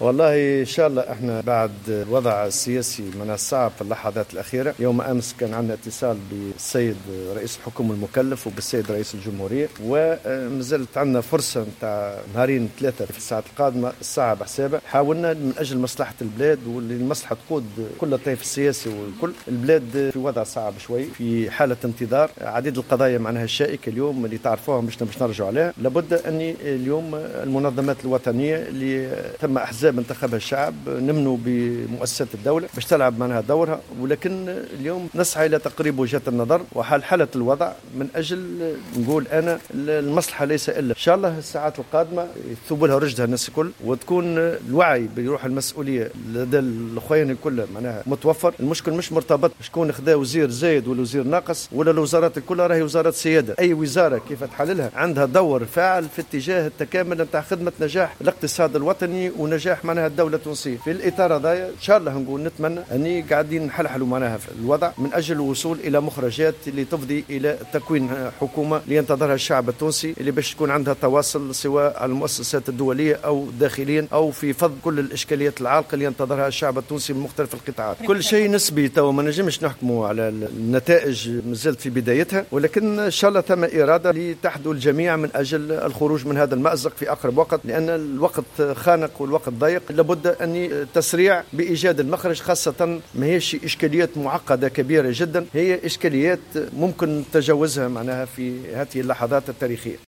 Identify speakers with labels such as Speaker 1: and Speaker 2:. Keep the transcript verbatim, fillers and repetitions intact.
Speaker 1: والله إن شاء الله إحنا بعد الوضع السياسي من الصعب في اللحظات الأخيرة، يوم أمس كان عندنا اتصال بالسيد رئيس الحكومة المكلف وبالسيد رئيس الجمهورية، ومازلت عندنا فرصة نتاع نهارين ثلاثة في الساعات القادمة الساعة بحسابها. حاولنا من أجل مصلحة البلاد والمصلحة تقود كل الطيف السياسي والكل. البلاد في وضع صعب شوي، في حالة انتظار عديد القضايا معناها الشائكة اليوم اللي تعرفوها مش باش نرجع عليها. لابد أن اليوم المنظمات الوطنية اللي تم أحزاب انتخبها الشعب نمنوا بمؤسسات الدولة باش تلعب معناها دورها، ولكن اليوم نسعى إلى تقريب وجهة النظر وحل حالة الوضع من أجل نقول أنا المصلحة ليس إلا إن شاء الله الساعات القادمة يثوب لها رجدها الناس الكل، وتكون الوعي بروح المسؤولية لدى الأخوين الكل معناها متوفر. المشكل مش مرتبط شكون خذا وزير زايد ولا وزير ناقص ولا الوزارات الكلها راهي وزارات سيادة. أي وزارة كيف تحللها عندها دور فاعل في اتجاه التكامل نتاع خدمة نجاح الاقتصاد الوطني ونجاح معناها الدولة التونسية. في الإطار هذا إن شاء الله نقول نتمنى أني قاعدين نحلحلوا معناها في الوضع من أجل الوصول إلى مخرجات اللي تفضي إلى تكوين حكومة اللي ينتظرها الشعب التونسي، اللي باش تكون عندها تواصل سواء على المؤسسات الدولية أو داخليا أو في فض كل الإشكاليات العالقة اللي ينتظرها الشعب التونسي من مختلف القطاعات. كل شيء نسبي تو ما نجمش نحكموا على النتائج، مازالت في بدايتها، ولكن إن شاء الله ثم إرادة لتحدو الجميع من أجل الخروج من هذا المأزق في أقرب وقت، لأن الوقت خانق والوقت ضيق. لابد أن تسريع بإيجاد المخرج، خاصة ما هيش إشكاليات معقدة كبيرة جدا، هي إشكاليات ممكن تجاوزها معناها في هذه اللحظات التاريخية.